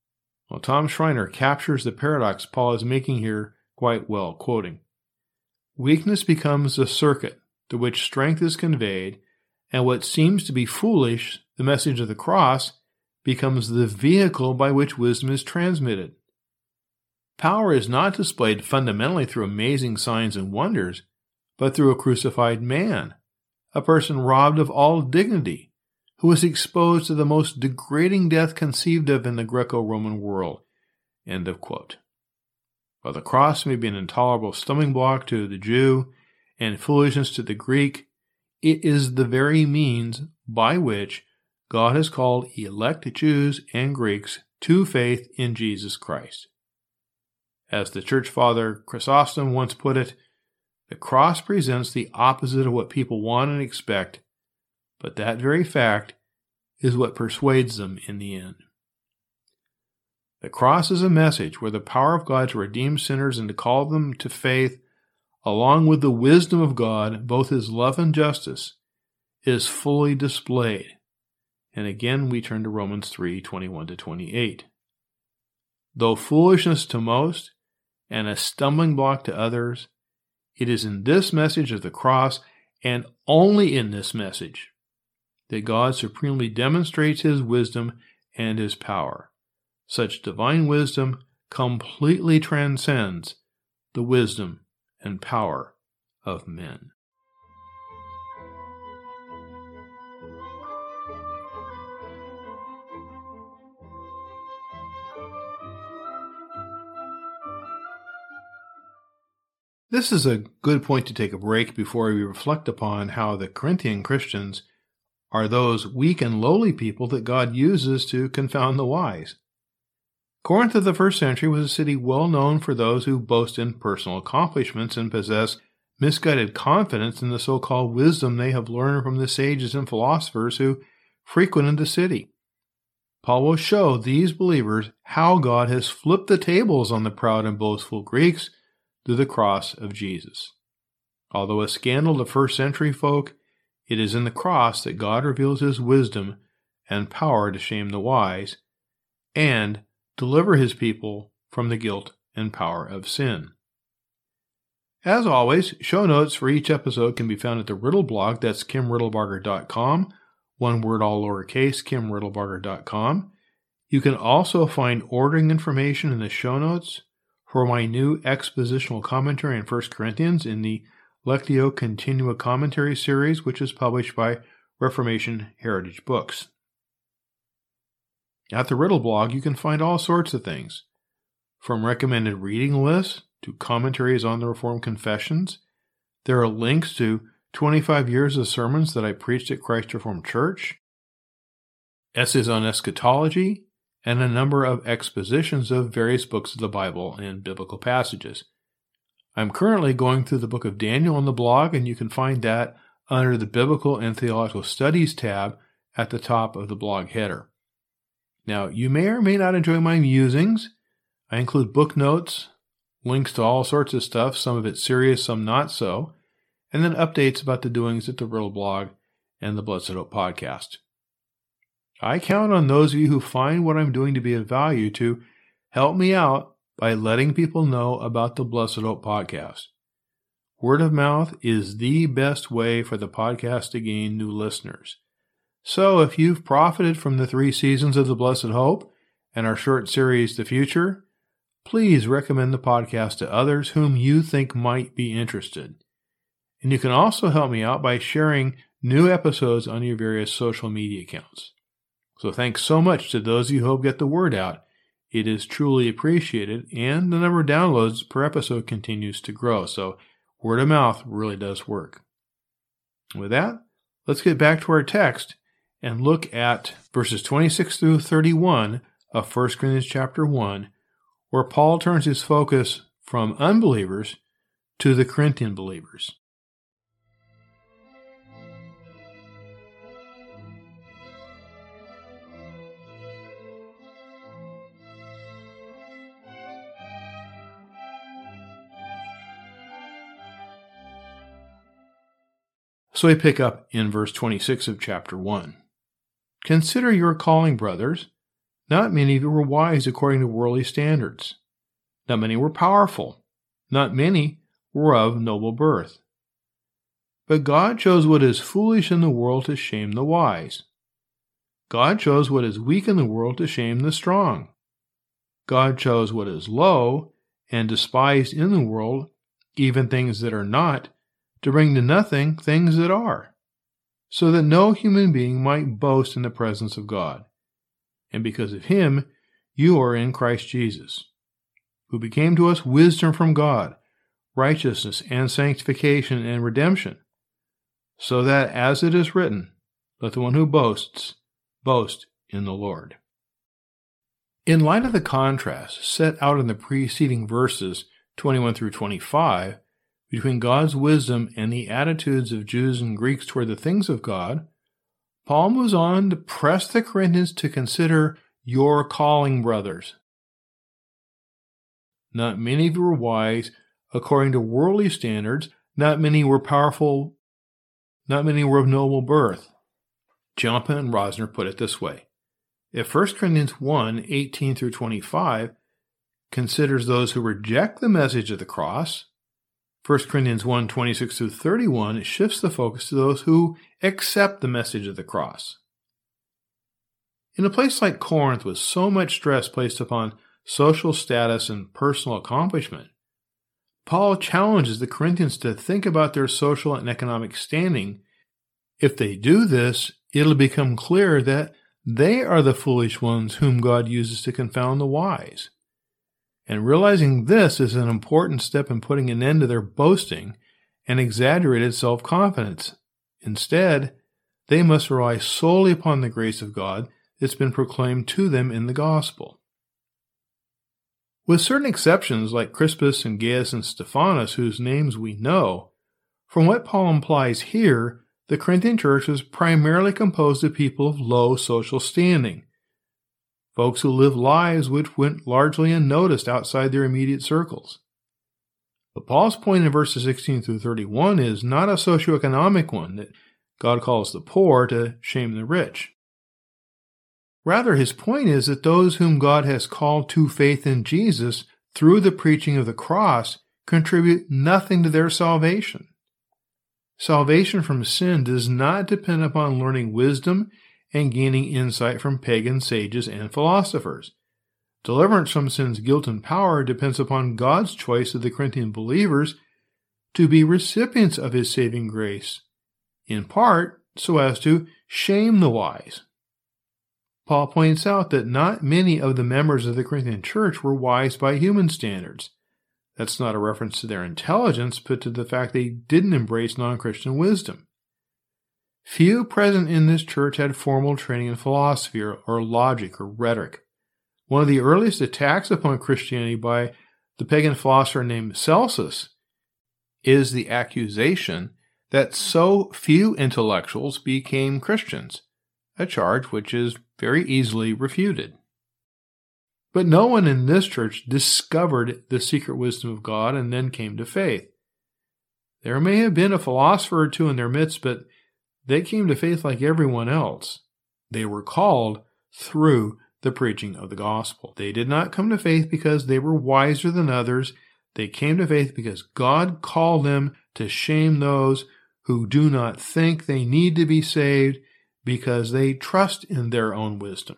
Well, Tom Schreiner captures the paradox Paul is making here quite well, quoting, "Weakness becomes the circuit through which strength is conveyed, and what seems to be foolish, the message of the cross, becomes the vehicle by which wisdom is transmitted. Power is not displayed fundamentally through amazing signs and wonders, but through a crucified man, a person robbed of all dignity, who was exposed to the most degrading death conceived of in the Greco-Roman world." End of quote. While the cross may be an intolerable stumbling block to the Jew and foolishness to the Greek, it is the very means by which God has called elect Jews and Greeks to faith in Jesus Christ. As the church father Chrysostom once put it, the cross presents the opposite of what people want and expect, but that very fact is what persuades them in the end. The cross is a message where the power of God to redeem sinners and to call them to faith, along with the wisdom of God, both His love and justice, is fully displayed. And again, we turn to Romans 3:21-28. Though foolishness to most and a stumbling block to others, it is in this message of the cross, and only in this message, that God supremely demonstrates His wisdom and His power. Such divine wisdom completely transcends the wisdom and power of men. This is a good point to take a break before we reflect upon how the Corinthian Christians are those weak and lowly people that God uses to confound the wise. Corinth of the first century was a city well known for those who boast in personal accomplishments and possess misguided confidence in the so-called wisdom they have learned from the sages and philosophers who frequented the city. Paul will show these believers how God has flipped the tables on the proud and boastful Greeks through the cross of Jesus. Although a scandal to first century folk, it is in the cross that God reveals His wisdom and power to shame the wise and deliver His people from the guilt and power of sin. As always, show notes for each episode can be found at the Riddle blog. That's KimRiddlebarger.com. One word, all lowercase, KimRiddlebarger.com. You can also find ordering information in the show notes for my new expositional commentary on 1 Corinthians in the Lectio Continua Commentary series, which is published by Reformation Heritage Books. At the Riddle blog, you can find all sorts of things, from recommended reading lists to commentaries on the Reformed Confessions. There are links to 25 years of sermons that I preached at Christ Reformed Church, essays on eschatology, and a number of expositions of various books of the Bible and biblical passages. I'm currently going through the book of Daniel on the blog, and you can find that under the Biblical and Theological Studies tab at the top of the blog header. Now, you may or may not enjoy my musings. I include book notes, links to all sorts of stuff, some of it serious, some not so, and then updates about the doings at the Riddle blog and the Blessed Hope podcast. I count on those of you who find what I'm doing to be of value to help me out by letting people know about the Blessed Hope podcast. Word of mouth is the best way for the podcast to gain new listeners. So if you've profited from the 3 seasons of the Blessed Hope and our short series, The Future, please recommend the podcast to others whom you think might be interested. And you can also help me out by sharing new episodes on your various social media accounts. So thanks so much to those of you who help get the word out. It is truly appreciated, and the number of downloads per episode continues to grow. So word of mouth really does work. With that, let's get back to our text and look at verses 26 through 31 of 1 Corinthians chapter 1, where Paul turns his focus from unbelievers to the Corinthian believers. So we pick up in verse 26 of chapter 1. Consider your calling, brothers. Not many of you were wise according to worldly standards. Not many were powerful. Not many were of noble birth. But God chose what is foolish in the world to shame the wise. God chose what is weak in the world to shame the strong. God chose what is low and despised in the world, even things that are not, to bring to nothing things that are, so that no human being might boast in the presence of God. And because of him, you are in Christ Jesus, who became to us wisdom from God, righteousness and sanctification and redemption, so that, as it is written, let the one who boasts, boast in the Lord. In light of the contrast set out in the preceding verses 21 through 25, between God's wisdom and the attitudes of Jews and Greeks toward the things of God, Paul moves on to press the Corinthians to consider your calling, brothers. Not many of you were wise according to worldly standards, not many were powerful, not many were of noble birth. Jompa and Rosner put it this way. If 1 Corinthians 1, 18 through 25 considers those who reject the message of the cross, 1 Corinthians 1, 26 through 31 shifts the focus to those who accept the message of the cross. In a place like Corinth, with so much stress placed upon social status and personal accomplishment, Paul challenges the Corinthians to think about their social and economic standing. If they do this, it'll become clear that they are the foolish ones whom God uses to confound the wise. And realizing this is an important step in putting an end to their boasting and exaggerated self-confidence. Instead, they must rely solely upon the grace of God that's been proclaimed to them in the gospel. With certain exceptions like Crispus and Gaius and Stephanas, whose names we know, from what Paul implies here, the Corinthian church was primarily composed of people of low social standing, folks who lived lives which went largely unnoticed outside their immediate circles. But Paul's point in verses 16 through 31 is not a socioeconomic one that God calls the poor to shame the rich. Rather, his point is that those whom God has called to faith in Jesus through the preaching of the cross contribute nothing to their salvation. Salvation from sin does not depend upon learning wisdom and gaining insight from pagan sages and philosophers. Deliverance from sin's guilt and power depends upon God's choice of the Corinthian believers to be recipients of his saving grace, in part so as to shame the wise. Paul points out that not many of the members of the Corinthian church were wise by human standards. That's not a reference to their intelligence, but to the fact they didn't embrace non-Christian wisdom. Few present in this church had formal training in philosophy or logic or rhetoric. One of the earliest attacks upon Christianity by the pagan philosopher named Celsus is the accusation that so few intellectuals became Christians, a charge which is very easily refuted. But no one in this church discovered the secret wisdom of God and then came to faith. There may have been a philosopher or two in their midst, but they came to faith like everyone else. They were called through the preaching of the gospel. They did not come to faith because they were wiser than others. They came to faith because God called them to shame those who do not think they need to be saved because they trust in their own wisdom.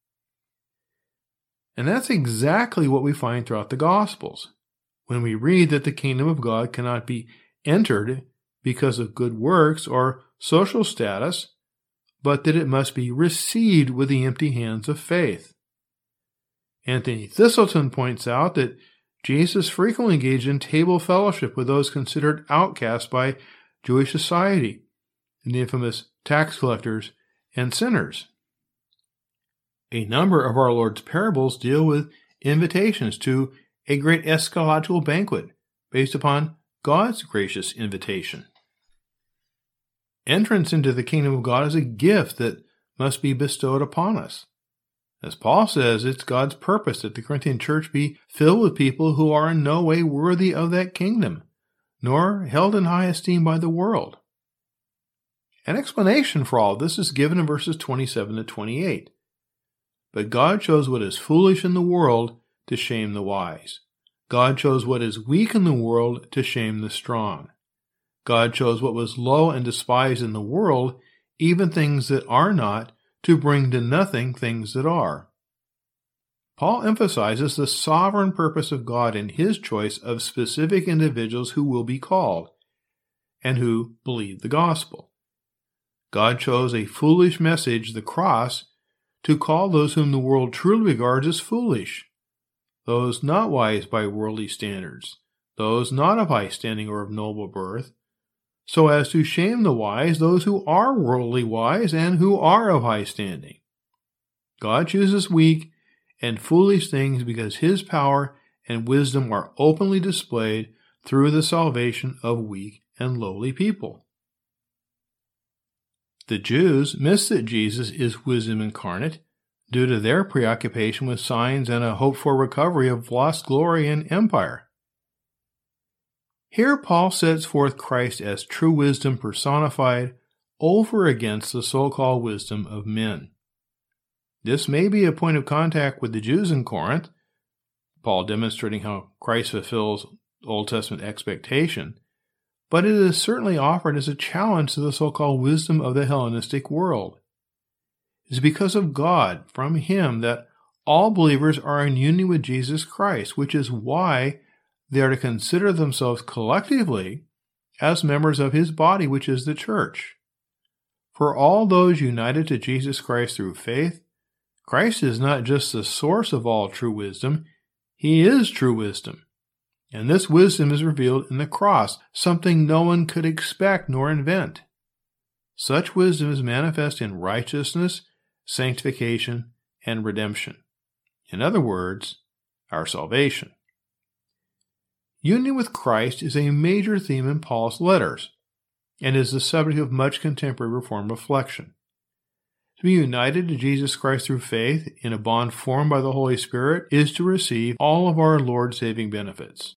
And that's exactly what we find throughout the Gospels. When we read that the kingdom of God cannot be entered because of good works or social status, but that it must be received with the empty hands of faith. Anthony Thistleton points out that Jesus frequently engaged in table fellowship with those considered outcasts by Jewish society, and the infamous tax collectors and sinners. A number of our Lord's parables deal with invitations to a great eschatological banquet based upon God's gracious invitation. Entrance into the kingdom of God is a gift that must be bestowed upon us. As Paul says, it's God's purpose that the Corinthian church be filled with people who are in no way worthy of that kingdom, nor held in high esteem by the world. An explanation for all this is given in verses 27 to 28. But God chose what is foolish in the world to shame the wise. God chose what is weak in the world to shame the strong. God chose what was low and despised in the world, even things that are not, to bring to nothing things that are. Paul emphasizes the sovereign purpose of God in his choice of specific individuals who will be called and who believe the gospel. God chose a foolish message, the cross, to call those whom the world truly regards as foolish, those not wise by worldly standards, those not of high standing or of noble birth, so as to shame the wise, those who are worldly wise and who are of high standing. God chooses weak and foolish things because his power and wisdom are openly displayed through the salvation of weak and lowly people. The Jews miss that Jesus is wisdom incarnate due to their preoccupation with signs and a hope-for recovery of lost glory and empire. Here Paul sets forth Christ as true wisdom personified over against the so-called wisdom of men. This may be a point of contact with the Jews in Corinth, Paul demonstrating how Christ fulfills Old Testament expectation, but it is certainly offered as a challenge to the so-called wisdom of the Hellenistic world. It is because of God, from him, that all believers are in union with Jesus Christ, which is why they are to consider themselves collectively as members of his body, which is the church. For all those united to Jesus Christ through faith, Christ is not just the source of all true wisdom, he is true wisdom. And this wisdom is revealed in the cross, something no one could expect nor invent. Such wisdom is manifest in righteousness, sanctification, and redemption. In other words, our salvation. Union with Christ is a major theme in Paul's letters, and is the subject of much contemporary Reformed reflection. To be united to Jesus Christ through faith in a bond formed by the Holy Spirit is to receive all of our Lord's saving benefits.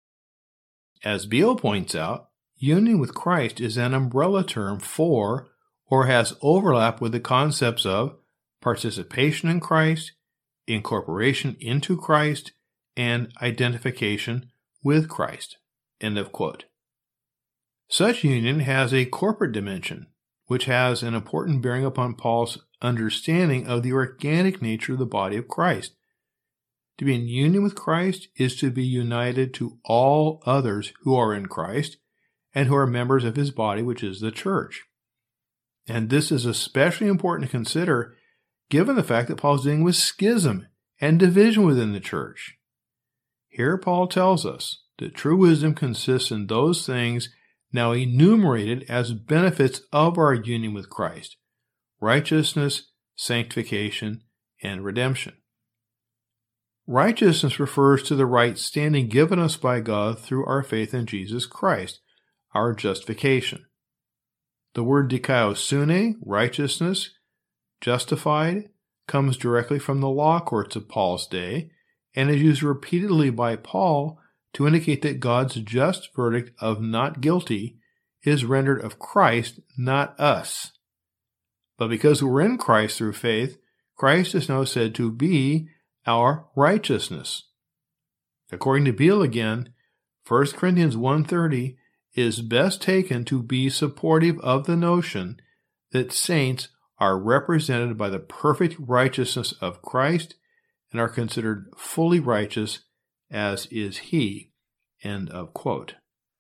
As Beale points out, union with Christ is an umbrella term for, or has overlap with the concepts of participation in Christ, incorporation into Christ, and identification with Christ. End of quote. Such union has a corporate dimension, which has an important bearing upon Paul's understanding of the organic nature of the body of Christ. To be in union with Christ is to be united to all others who are in Christ and who are members of his body, which is the church. And this is especially important to consider given the fact that Paul is dealing with schism and division within the church. Here Paul tells us that true wisdom consists in those things now enumerated as benefits of our union with Christ: righteousness, sanctification, and redemption. Righteousness refers to the right standing given us by God through our faith in Jesus Christ, our justification. The word dikaiosune, righteousness, justified, comes directly from the law courts of Paul's day and is used repeatedly by Paul to indicate that God's just verdict of not guilty is rendered of Christ, not us. But because we're in Christ through faith, Christ is now said to be our righteousness. According to Beale again, 1 Corinthians 1:30 is best taken to be supportive of the notion that saints are represented by the perfect righteousness of Christ and are considered fully righteous as is he. End of quote.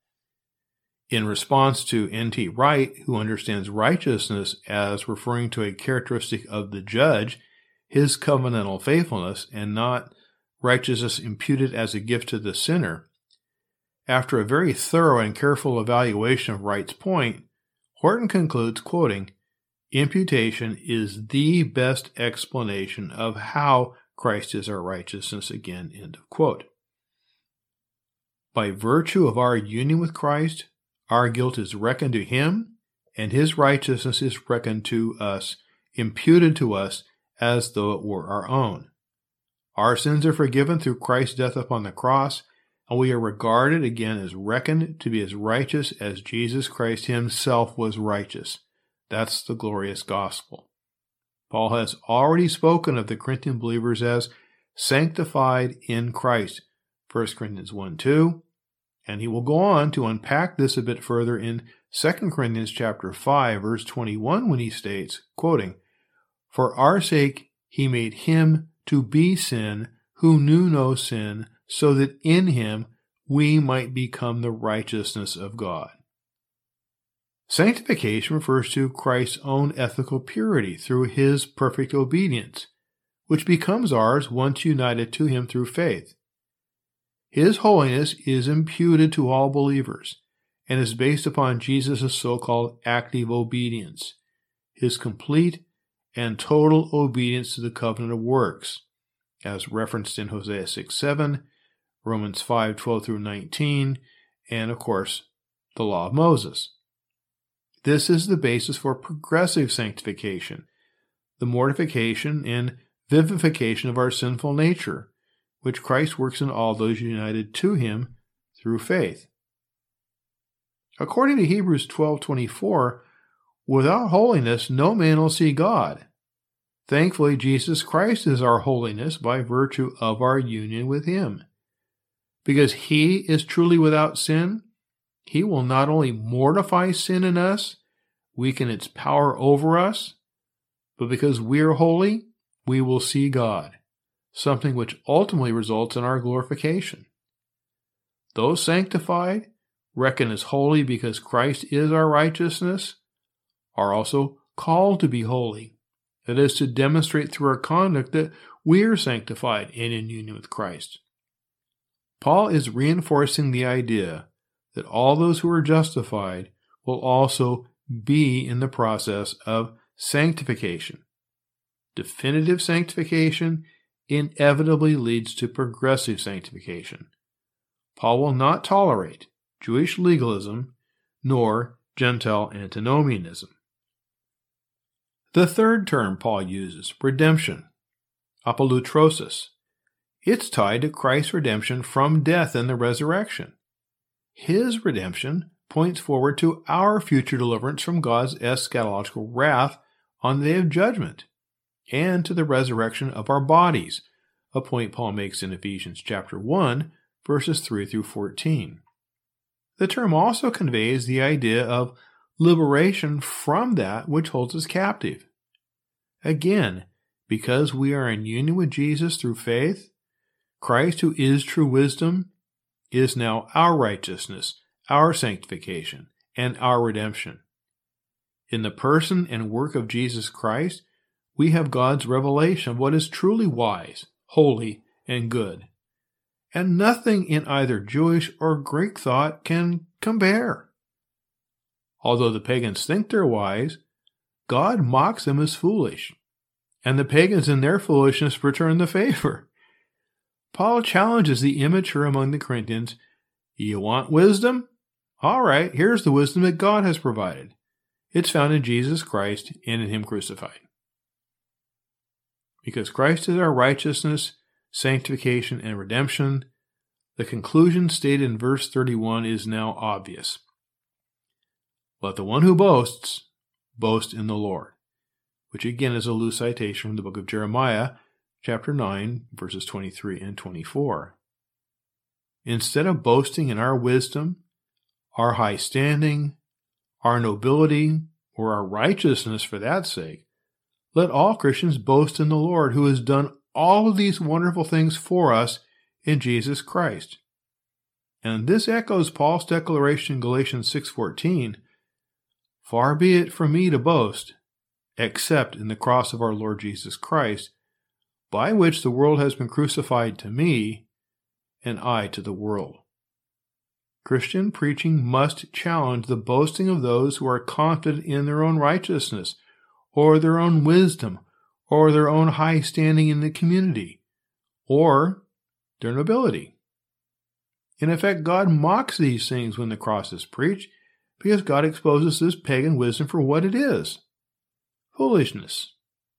In response to N.T. Wright, who understands righteousness as referring to a characteristic of the judge, his covenantal faithfulness, and not righteousness imputed as a gift to the sinner, after a very thorough and careful evaluation of Wright's point, Horton concludes, quoting, "Imputation is the best explanation of how Christ is our righteousness," again, end of quote. By virtue of our union with Christ, our guilt is reckoned to him, and his righteousness is reckoned to us, imputed to us, as though it were our own. Our sins are forgiven through Christ's death upon the cross, and we are regarded again as reckoned to be as righteous as Jesus Christ himself was righteous. That's the glorious gospel. Paul has already spoken of the Corinthian believers as sanctified in Christ, 1 Corinthians 1:2, and he will go on to unpack this a bit further in 2 Corinthians chapter 5, verse 21, when he states, quoting, "For our sake he made him to be sin who knew no sin, so that in him we might become the righteousness of God." Sanctification refers to Christ's own ethical purity through his perfect obedience, which becomes ours once united to him through faith. His holiness is imputed to all believers and is based upon Jesus' so-called active obedience, his complete and total obedience to the covenant of works, as referenced in Hosea 6:7, Romans 5:12 through 19, and of course, the law of Moses. This is the basis for progressive sanctification, the mortification and vivification of our sinful nature, which Christ works in all those united to him through faith. According to Hebrews 12:24, without holiness no man will see God. Thankfully, Jesus Christ is our holiness by virtue of our union with him. Because he is truly without sin, he will not only mortify sin in us, weaken its power over us, but because we are holy, we will see God, something which ultimately results in our glorification. Those sanctified, reckoned as holy because Christ is our righteousness, are also called to be holy. That is, to demonstrate through our conduct that we are sanctified and in union with Christ. Paul is reinforcing the idea that all those who are justified will also be in the process of sanctification. Definitive sanctification inevitably leads to progressive sanctification. Paul will not tolerate Jewish legalism nor Gentile antinomianism. The third term Paul uses, redemption, apolutrosis. It's tied to Christ's redemption from death and the resurrection. His redemption points forward to our future deliverance from God's eschatological wrath on the day of judgment and to the resurrection of our bodies, a point Paul makes in Ephesians chapter 1, verses 3 through 14. The term also conveys the idea of liberation from that which holds us captive. Again, because we are in union with Jesus through faith, Christ, who is true wisdom, is now our righteousness, our sanctification, and our redemption. In the person and work of Jesus Christ, we have God's revelation of what is truly wise, holy, and good. And nothing in either Jewish or Greek thought can compare. Although the pagans think they're wise, God mocks them as foolish, and the pagans in their foolishness return the favor. Paul challenges the immature among the Corinthians. You want wisdom? All right, here's the wisdom that God has provided. It's found in Jesus Christ and in him crucified. Because Christ is our righteousness, sanctification, and redemption, the conclusion stated in verse 31 is now obvious. Let the one who boasts, boast in the Lord, which again is a loose citation from the book of Jeremiah, chapter 9, verses 23 and 24. Instead of boasting in our wisdom, our high standing, our nobility, or our righteousness for that sake, let all Christians boast in the Lord, who has done all of these wonderful things for us in Jesus Christ. And this echoes Paul's declaration in Galatians 6:14, "Far be it from me to boast, except in the cross of our Lord Jesus Christ, by which the world has been crucified to me, and I to the world." Christian preaching must challenge the boasting of those who are confident in their own righteousness, or their own wisdom, or their own high standing in the community, or their nobility. In effect, God mocks these things when the cross is preached, because God exposes this pagan wisdom for what it is: foolishness.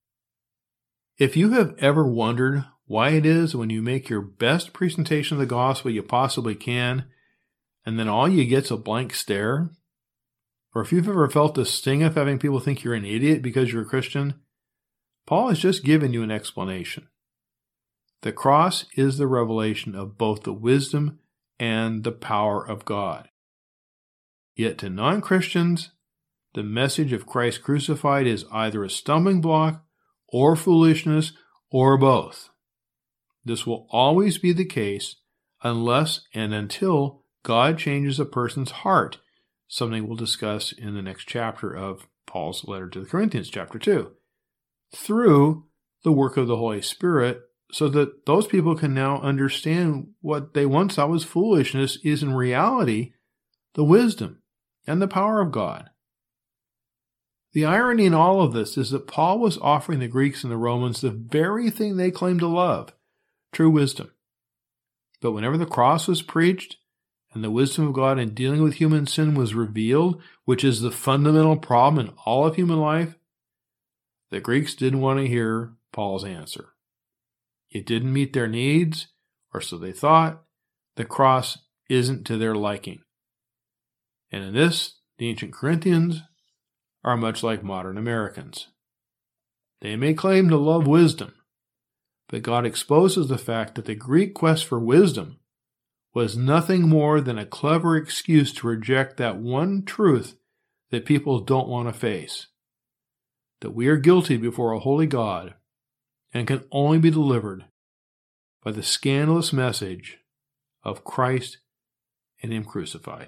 If you have ever wondered why it is when you make your best presentation of the gospel you possibly can, and then all you get's a blank stare, or if you've ever felt the sting of having people think you're an idiot because you're a Christian, Paul has just given you an explanation. The cross is the revelation of both the wisdom and the power of God. Yet to non-Christians, the message of Christ crucified is either a stumbling block or foolishness or both. This will always be the case unless and until God changes a person's heart, something we'll discuss in the next chapter of Paul's letter to the Corinthians, chapter 2, through the work of the Holy Spirit, so that those people can now understand what they once thought was foolishness is in reality the wisdom and the power of God. The irony in all of this is that Paul was offering the Greeks and the Romans the very thing they claimed to love, true wisdom. But whenever the cross was preached and the wisdom of God in dealing with human sin was revealed, which is the fundamental problem in all of human life, the Greeks didn't want to hear Paul's answer. It didn't meet their needs, or so they thought. The cross isn't to their liking. And in this, the ancient Corinthians are much like modern Americans. They may claim to love wisdom, but God exposes the fact that the Greek quest for wisdom was nothing more than a clever excuse to reject that one truth that people don't want to face, that we are guilty before a holy God and can only be delivered by the scandalous message of Christ and Him crucified.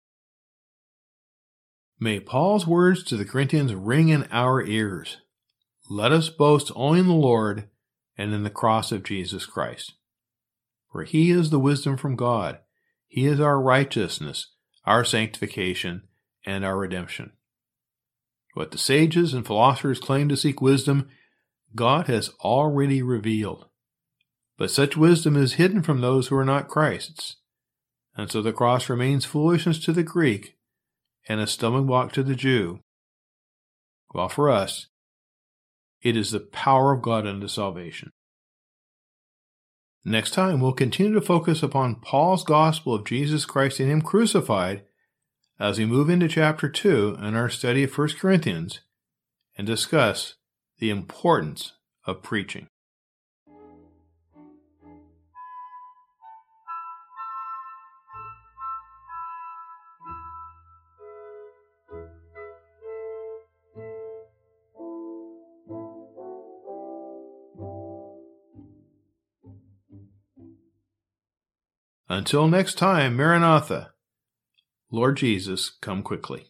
May Paul's words to the Corinthians ring in our ears. Let us boast only in the Lord and in the cross of Jesus Christ. For He is the wisdom from God. He is our righteousness, our sanctification, and our redemption. What the sages and philosophers claim to seek wisdom, God has already revealed. But such wisdom is hidden from those who are not Christ's. And so the cross remains foolishness to the Greek and a stumbling block to the Jew, while for us, it is the power of God unto salvation. Next time, we'll continue to focus upon Paul's gospel of Jesus Christ and Him crucified as we move into chapter 2 in our study of 1 Corinthians and discuss the importance of preaching. Until next time, Maranatha, Lord Jesus, come quickly.